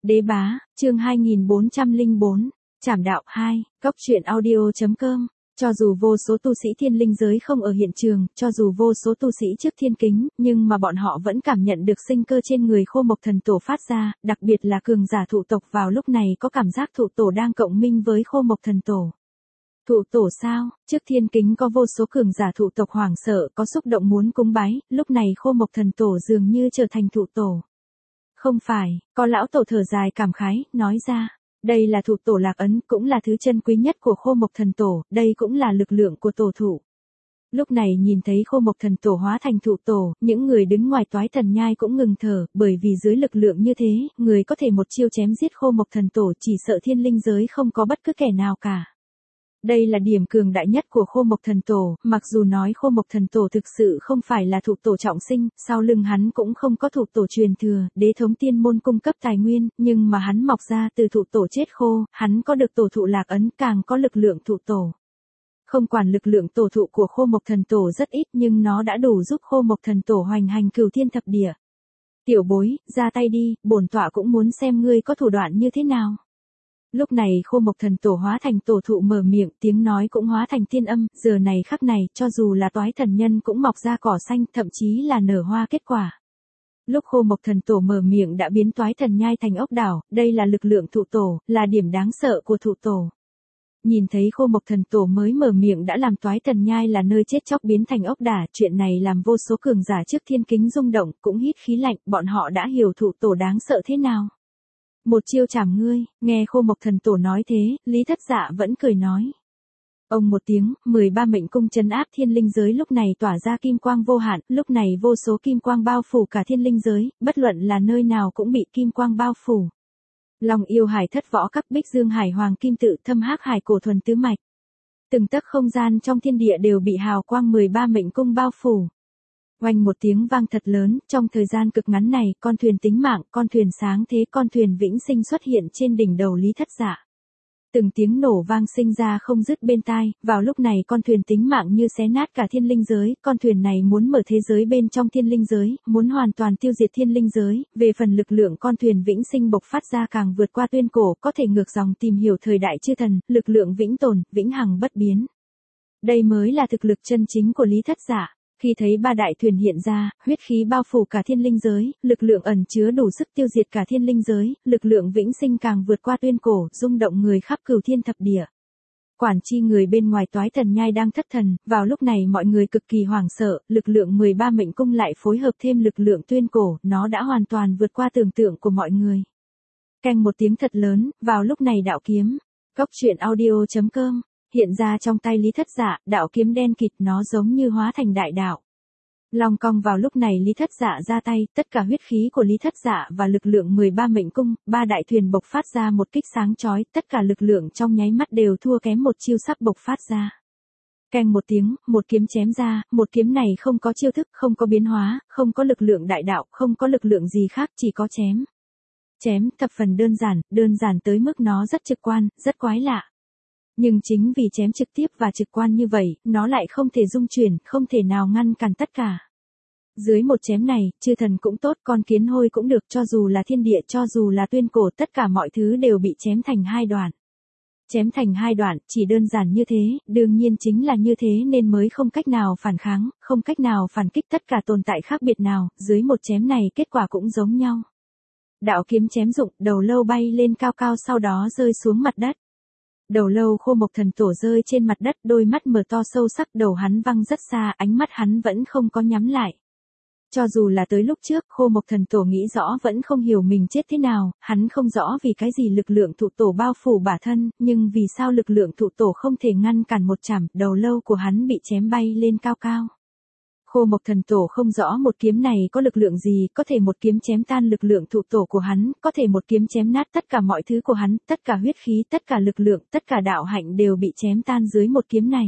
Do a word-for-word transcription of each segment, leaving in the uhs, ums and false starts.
Đế bá, chương hai nghìn bốn trăm lẻ bốn, Trảm đạo hai, Cốc truyện audio.com. Cho dù vô số tu sĩ thiên linh giới không ở hiện trường, cho dù vô số tu sĩ trước thiên kính, nhưng mà bọn họ vẫn cảm nhận được sinh cơ trên người Khô Mộc Thần Tổ phát ra, đặc biệt là cường giả thụ tộc vào lúc này có cảm giác thụ tổ đang cộng minh với Khô Mộc Thần Tổ. Thụ tổ sao? Trước thiên kính có vô số cường giả thụ tộc hoảng sợ, có xúc động muốn cúng bái, lúc này Khô Mộc Thần Tổ dường như trở thành thụ tổ. Không phải, có lão tổ thở dài cảm khái, nói ra, đây là thụ tổ lạc ấn, cũng là thứ chân quý nhất của Khô Mộc Thần Tổ, đây cũng là lực lượng của tổ thụ. Lúc này nhìn thấy Khô Mộc Thần Tổ hóa thành thụ tổ, những người đứng ngoài Toái Thần Nhai cũng ngừng thở, bởi vì dưới lực lượng như thế, người có thể một chiêu chém giết Khô Mộc Thần Tổ chỉ sợ thiên linh giới không có bất cứ kẻ nào cả. Đây là điểm cường đại nhất của Khô Mộc Thần Tổ, mặc dù nói Khô Mộc Thần Tổ thực sự không phải là thụ tổ trọng sinh, sau lưng hắn cũng không có thụ tổ truyền thừa, đế thống tiên môn cung cấp tài nguyên, nhưng mà hắn mọc ra từ thụ tổ chết khô, hắn có được tổ thụ lạc ấn, càng có lực lượng thụ tổ. Không quản lực lượng tổ thụ của Khô Mộc Thần Tổ rất ít nhưng nó đã đủ giúp Khô Mộc Thần Tổ hoành hành cửu thiên thập địa. Tiểu bối, ra tay đi, bổn tọa cũng muốn xem ngươi có thủ đoạn như thế nào. Lúc này Khô Mộc Thần Tổ hóa thành tổ thụ mở miệng, tiếng nói cũng hóa thành tiên âm, giờ này khắc này, cho dù là Toái Thần Nhân cũng mọc ra cỏ xanh, thậm chí là nở hoa kết quả. Lúc Khô Mộc Thần Tổ mở miệng đã biến Toái Thần Nhai thành ốc đảo, đây là lực lượng thụ tổ, là điểm đáng sợ của thụ tổ. Nhìn thấy Khô Mộc Thần Tổ mới mở miệng đã làm Toái Thần Nhai là nơi chết chóc biến thành ốc đả, chuyện này làm vô số cường giả trước thiên kính rung động, cũng hít khí lạnh, bọn họ đã hiểu thụ tổ đáng sợ thế nào. Một chiêu chảm ngươi, nghe Khô Mộc Thần Tổ nói thế, Lý Thất Dạ vẫn cười nói. Ông một tiếng, mười ba mệnh cung trấn áp thiên linh giới lúc này tỏa ra kim quang vô hạn, lúc này vô số kim quang bao phủ cả thiên linh giới, bất luận là nơi nào cũng bị kim quang bao phủ. Long yêu hải thất võ các bích dương hải hoàng kim tự thâm hắc hải cổ thuần tứ mạch. Từng tấc không gian trong thiên địa đều bị hào quang mười ba mệnh cung bao phủ. Oanh một tiếng vang thật lớn, trong thời gian cực ngắn này, con thuyền tính mạng, con thuyền sáng thế, con thuyền vĩnh sinh xuất hiện trên đỉnh đầu Lý Thất Dạ. Từng tiếng nổ vang sinh ra không dứt bên tai, vào lúc này con thuyền tính mạng như xé nát cả thiên linh giới, con thuyền này muốn mở thế giới bên trong thiên linh giới, muốn hoàn toàn tiêu diệt thiên linh giới, về phần lực lượng con thuyền vĩnh sinh bộc phát ra càng vượt qua tuyên cổ, có thể ngược dòng tìm hiểu thời đại chư thần, lực lượng vĩnh tồn, vĩnh hằng bất biến. Đây mới là thực lực chân chính của Lý Thất Dạ. Khi thấy ba đại thuyền hiện ra, huyết khí bao phủ cả thiên linh giới, lực lượng ẩn chứa đủ sức tiêu diệt cả thiên linh giới, lực lượng vĩnh sinh càng vượt qua tuyên cổ, rung động người khắp cửu thiên thập địa. Quản chi người bên ngoài Toái Thần Nhai đang thất thần, vào lúc này mọi người cực kỳ hoảng sợ, lực lượng mười ba mệnh cung lại phối hợp thêm lực lượng tuyên cổ, nó đã hoàn toàn vượt qua tưởng tượng của mọi người. Keng một tiếng thật lớn, vào lúc này đạo kiếm, Cốc truyện audio.com. Hiện ra trong tay Lý Thất Dạ, đạo kiếm đen kịt nó giống như hóa thành đại đạo. Long cong vào lúc này Lý Thất Dạ ra tay, tất cả huyết khí của Lý Thất Dạ và lực lượng mười ba mệnh cung, ba đại thuyền bộc phát ra một kích sáng chói, tất cả lực lượng trong nháy mắt đều thua kém một chiêu sắp bộc phát ra. Keng một tiếng, một kiếm chém ra, một kiếm này không có chiêu thức, không có biến hóa, không có lực lượng đại đạo, không có lực lượng gì khác, chỉ có chém. Chém thập phần đơn giản, đơn giản tới mức nó rất trực quan, rất quái lạ. Nhưng chính vì chém trực tiếp và trực quan như vậy, nó lại không thể dung chuyển, không thể nào ngăn cản tất cả. Dưới một chém này, chư thần cũng tốt, con kiến hôi cũng được, cho dù là thiên địa, cho dù là tuyên cổ, tất cả mọi thứ đều bị chém thành hai đoạn. Chém thành hai đoạn, chỉ đơn giản như thế, đương nhiên chính là như thế nên mới không cách nào phản kháng, không cách nào phản kích tất cả tồn tại khác biệt nào, dưới một chém này kết quả cũng giống nhau. Đạo kiếm chém rụng, đầu lâu bay lên cao cao sau đó rơi xuống mặt đất. Đầu lâu Khô Mộc Thần Tổ rơi trên mặt đất, đôi mắt mở to sâu sắc, đầu hắn văng rất xa, ánh mắt hắn vẫn không có nhắm lại. Cho dù là tới lúc trước, Khô Mộc Thần Tổ nghĩ rõ vẫn không hiểu mình chết thế nào, hắn không rõ vì cái gì lực lượng thụ tổ bao phủ bả thân, nhưng vì sao lực lượng thụ tổ không thể ngăn cản một chảm, đầu lâu của hắn bị chém bay lên cao cao. Khô Mộc Thần Tổ không rõ một kiếm này có lực lượng gì, có thể một kiếm chém tan lực lượng thụ tổ của hắn, có thể một kiếm chém nát tất cả mọi thứ của hắn, tất cả huyết khí, tất cả lực lượng, tất cả đạo hạnh đều bị chém tan dưới một kiếm này.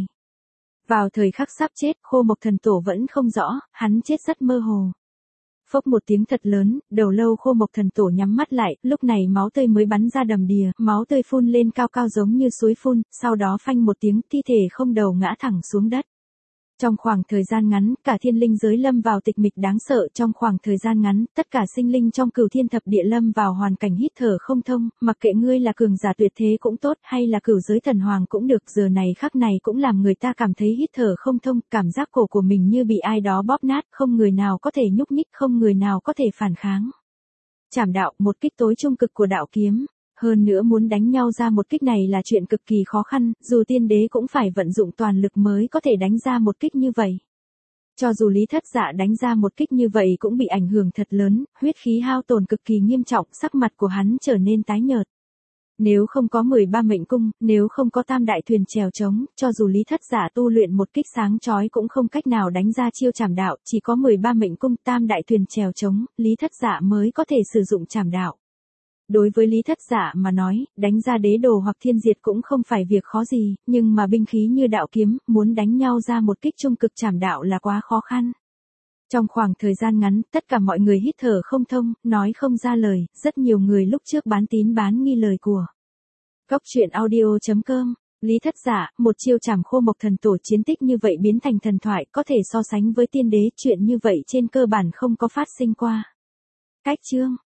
Vào thời khắc sắp chết, Khô Mộc Thần Tổ vẫn không rõ, hắn chết rất mơ hồ. Phốc một tiếng thật lớn, đầu lâu Khô Mộc Thần Tổ nhắm mắt lại, lúc này máu tươi mới bắn ra đầm đìa, máu tươi phun lên cao cao giống như suối phun, sau đó phanh một tiếng, thi thể không đầu ngã thẳng xuống đất. Trong khoảng thời gian ngắn, cả thiên linh giới lâm vào tịch mịch đáng sợ. Trong khoảng thời gian ngắn, tất cả sinh linh trong cửu thiên thập địa lâm vào hoàn cảnh hít thở không thông, mặc kệ ngươi là cường giả tuyệt thế cũng tốt, hay là cửu giới thần hoàng cũng được, giờ này khắc này cũng làm người ta cảm thấy hít thở không thông, cảm giác cổ của mình như bị ai đó bóp nát, không người nào có thể nhúc nhích, không người nào có thể phản kháng. Trảm đạo, một kích tối trung cực của đạo kiếm. Hơn nữa muốn đánh nhau ra một kích này là chuyện cực kỳ khó khăn, dù tiên đế cũng phải vận dụng toàn lực mới có thể đánh ra một kích như vậy. Cho dù Lý Thất Dạ đánh ra một kích như vậy cũng bị ảnh hưởng thật lớn, huyết khí hao tổn cực kỳ nghiêm trọng, sắc mặt của hắn trở nên tái nhợt. Nếu không có mười ba mệnh cung, nếu không có tam đại thuyền chèo chống, cho dù Lý Thất Dạ tu luyện một kích sáng chói cũng không cách nào đánh ra chiêu trảm đạo, chỉ có mười ba mệnh cung, tam đại thuyền chèo chống, Lý Thất Dạ mới có thể sử dụng trảm đạo. Đối với Lý Thất Dạ mà nói, đánh ra đế đồ hoặc thiên diệt cũng không phải việc khó gì, nhưng mà binh khí như đạo kiếm, muốn đánh nhau ra một kích trung cực trảm đạo là quá khó khăn. Trong khoảng thời gian ngắn, tất cả mọi người hít thở không thông, nói không ra lời, rất nhiều người lúc trước bán tín bán nghi lời của Cốc truyện audio chấm com. Lý Thất Dạ, một chiêu trảm khô mộc thần tổ chiến tích như vậy biến thành thần thoại, có thể so sánh với tiên đế, chuyện như vậy trên cơ bản không có phát sinh qua. Cách chương